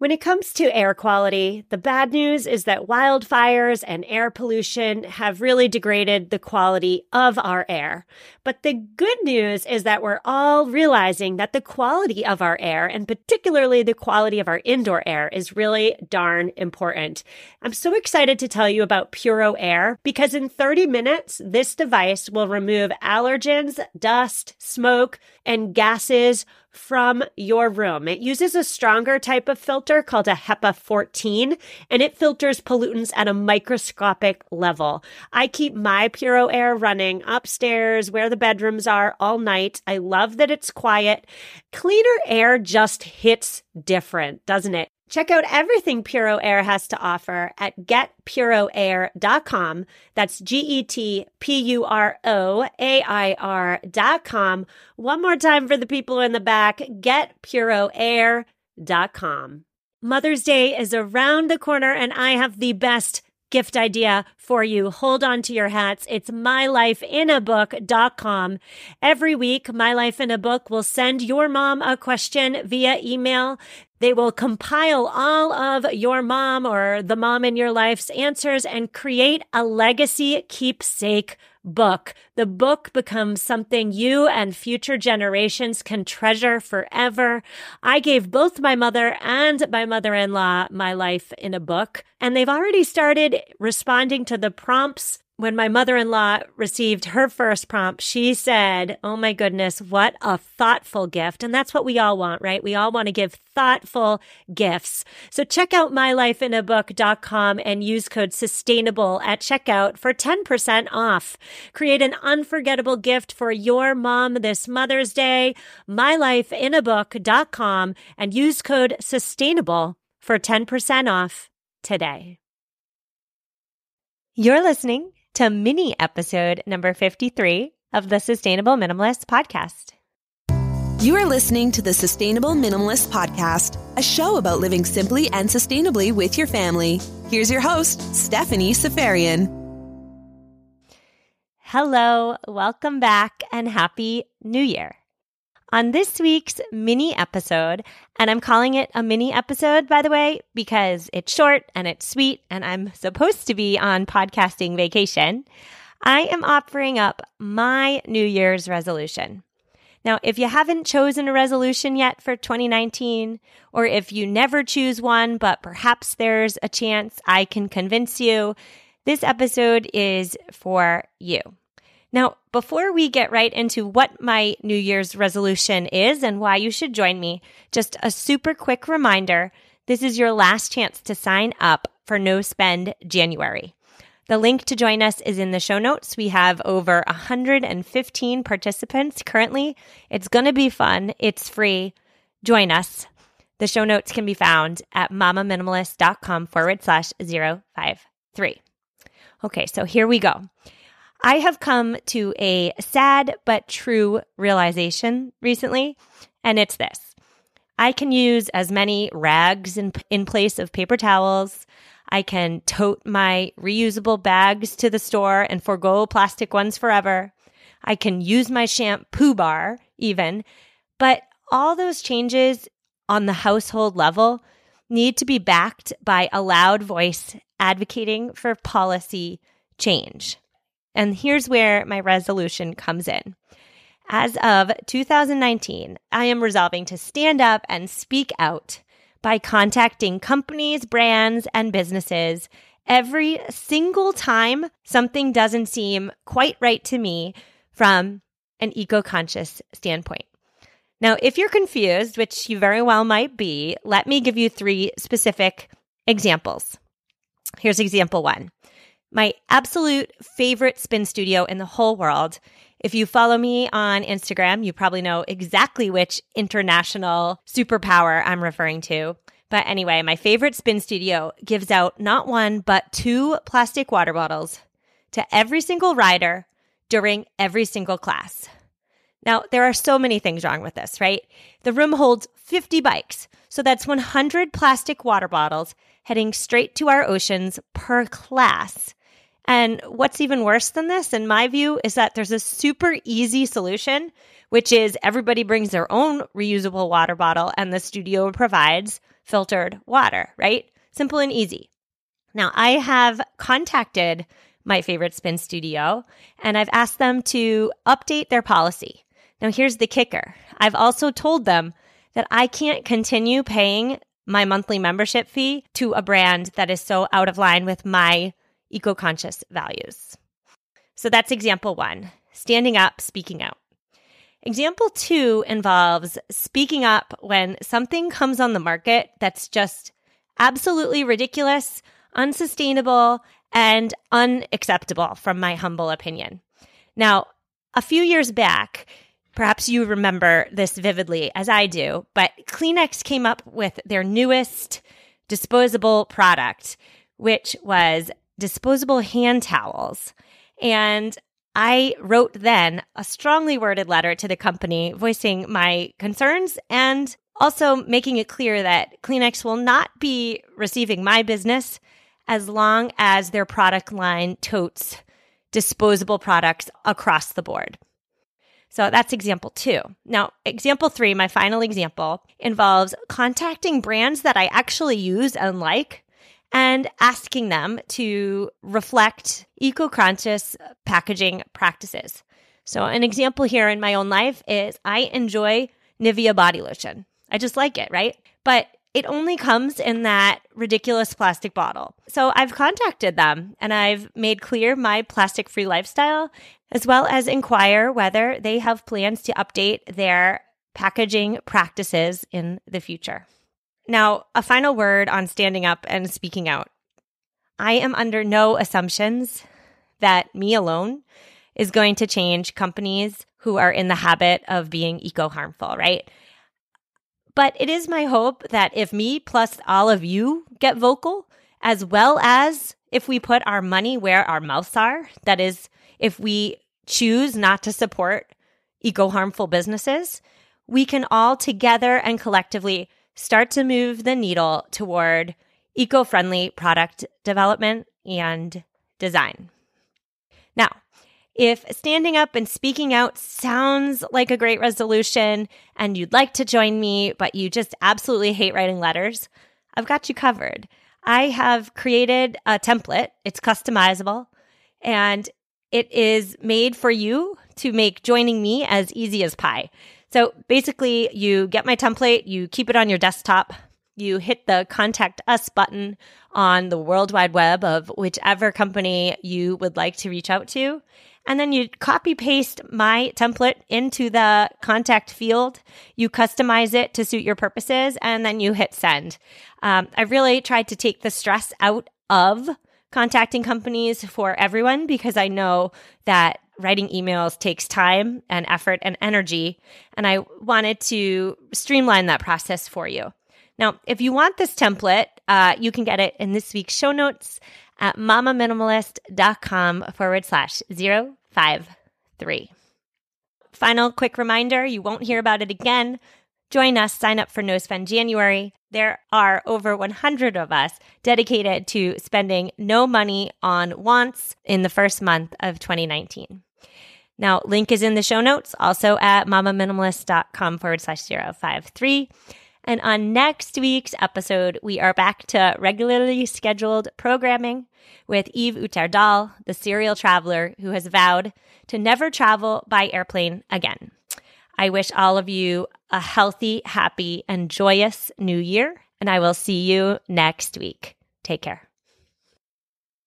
When it comes to air quality, the bad news is that wildfires and air pollution have really degraded the quality of our air. But the good news is that we're all realizing that the quality of our air, and particularly the quality of our indoor air, is really darn important. I'm so excited to tell you about Puro Air because in 30 minutes, this device will remove allergens, dust, smoke, and gases from your room. It uses a stronger type of filter called a HEPA 14, and it filters pollutants at a microscopic level. I keep my Puro Air running upstairs where the bedrooms are all night. I love that it's quiet. Cleaner air just hits different, doesn't it? Check out everything Puro Air has to offer at getpuroair.com. That's GETPUROAIR.com. One more time for the people in the back, getpuroair.com. Mother's Day is around the corner and I have the best gift idea for you. Hold on to your hats. It's mylifeinabook.com. Every week, My Life in a Book will send your mom a question via email. They will compile all of your mom or the mom in your life's answers and create a legacy keepsake book. The book becomes something you and future generations can treasure forever. I gave both my mother and my mother-in-law My Life in a Book, and they've already started responding to the prompts. When my mother-in-law received her first prompt, she said, "Oh my goodness, what a thoughtful gift." And that's what we all want, right? We all want to give thoughtful gifts. So check out mylifeinabook.com and use code SUSTAINABLE at checkout for 10% off. Create an unforgettable gift for your mom this Mother's Day. mylifeinabook.com and use code SUSTAINABLE for 10% off today. You're listening to mini episode number 53 of the Sustainable Minimalist Podcast. You are listening to the Sustainable Minimalist Podcast, a show about living simply and sustainably with your family. Here's your host, Stephanie Seferian. Hello, welcome back, and Happy New Year. On this week's mini episode, and I'm calling it a mini episode, by the way, because it's short and it's sweet and I'm supposed to be on podcasting vacation, I am offering up my New Year's resolution. Now, if you haven't chosen a resolution yet for 2019, or if you never choose one, but perhaps there's a chance I can convince you, this episode is for you. Now, before we get right into what my New Year's resolution is and why you should join me, just a super quick reminder, this is your last chance to sign up for No Spend January. The link to join us is in the show notes. We have over 115 participants currently. It's going to be fun. It's free. Join us. The show notes can be found at mamaminimalist.com/053. Okay, so here we go. I have come to a sad but true realization recently, and it's this. I can use as many rags in place of paper towels. I can tote my reusable bags to the store and forgo plastic ones forever. I can use my shampoo bar even, but all those changes on the household level need to be backed by a loud voice advocating for policy change. And here's where my resolution comes in. As of 2019, I am resolving to stand up and speak out by contacting companies, brands, and businesses every single time something doesn't seem quite right to me from an eco-conscious standpoint. Now, if you're confused, which you very well might be, let me give you 3 specific examples. Here's example 1. My absolute favorite spin studio in the whole world. If you follow me on Instagram, you probably know exactly which international superpower I'm referring to. But anyway, my favorite spin studio gives out not 1, but 2 plastic water bottles to every single rider during every single class. Now, there are so many things wrong with this, right? The room holds 50 bikes, so that's 100 plastic water bottles heading straight to our oceans per class. And what's even worse than this, in my view, is that there's a super easy solution, which is everybody brings their own reusable water bottle and the studio provides filtered water, right? Simple and easy. Now, I have contacted my favorite spin studio and I've asked them to update their policy. Now, here's the kicker. I've also told them that I can't continue paying my monthly membership fee to a brand that is so out of line with my eco-conscious values. So that's example 1, standing up, speaking out. Example 2 involves speaking up when something comes on the market that's just absolutely ridiculous, unsustainable, and unacceptable from my humble opinion. Now, a few years back, perhaps you remember this vividly as I do, but Kleenex came up with their newest disposable product, which was disposable hand towels. And I wrote then a strongly worded letter to the company voicing my concerns and also making it clear that Kleenex will not be receiving my business as long as their product line totes disposable products across the board. So that's example 2. Now, example 3, my final example, involves contacting brands that I actually use and like and asking them to reflect eco-conscious packaging practices. So an example here in my own life is I enjoy Nivea body lotion. I just like it, right? But it only comes in that ridiculous plastic bottle. So I've contacted them and I've made clear my plastic-free lifestyle, as well as inquire whether they have plans to update their packaging practices in the future. Now, a final word on standing up and speaking out. I am under no assumptions that me alone is going to change companies who are in the habit of being eco-harmful, right? But it is my hope that if me plus all of you get vocal, as well as if we put our money where our mouths are, that is, if we choose not to support eco-harmful businesses, we can all together and collectively start to move the needle toward eco-friendly product development and design. Now, if standing up and speaking out sounds like a great resolution and you'd like to join me, but you just absolutely hate writing letters, I've got you covered. I have created a template. It's customizable and it is made for you to make joining me as easy as pie. So basically, you get my template, you keep it on your desktop, you hit the Contact Us button on the World Wide Web of whichever company you would like to reach out to, and then you copy paste my template into the contact field, you customize it to suit your purposes, and then you hit send. I've really tried to take the stress out of contacting companies for everyone because I know that writing emails takes time and effort and energy, and I wanted to streamline that process for you. Now, if you want this template, you can get it in this week's show notes at mamaminimalist.com/053. Final quick reminder, you won't hear about it again. Join us, sign up for No Spend January. There are over 100 of us dedicated to spending no money on wants in the first month of 2019. Now, link is in the show notes, also at mamaminimalist.com/053. And on next week's episode, we are back to regularly scheduled programming with Eve Uterdal, the serial traveler who has vowed to never travel by airplane again. I wish all of you a healthy, happy, and joyous new year, and I will see you next week. Take care.